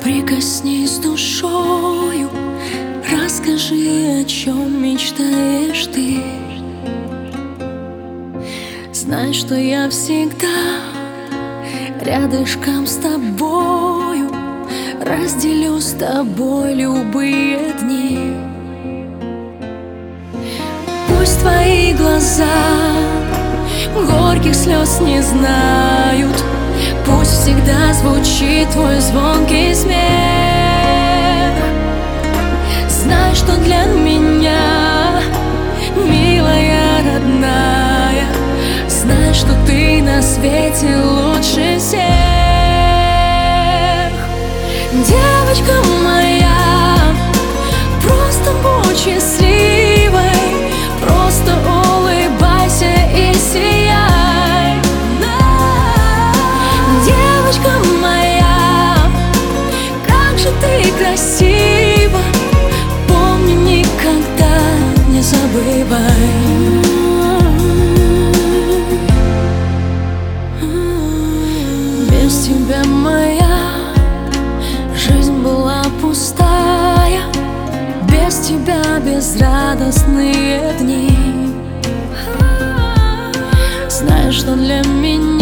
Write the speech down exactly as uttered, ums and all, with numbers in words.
Прикоснись душою, расскажи, о чем мечтаешь ты. Знай, что я всегда рядышком с тобою, разделю с тобой любые дни. Пусть твои глаза горьких слез не знают, пусть всегда звучит твой звонкий смех. Знай, что для меня, милая, родная, знай, что ты на свете лучше всех. Девочка моя, просто будь счастливой, просто улыбайся и сияй. Девочка моя, как же ты красива, помни, никогда не забывай. Без тебя моя жизнь была пустая, без тебя безрадостные дни. Знаешь, что для меня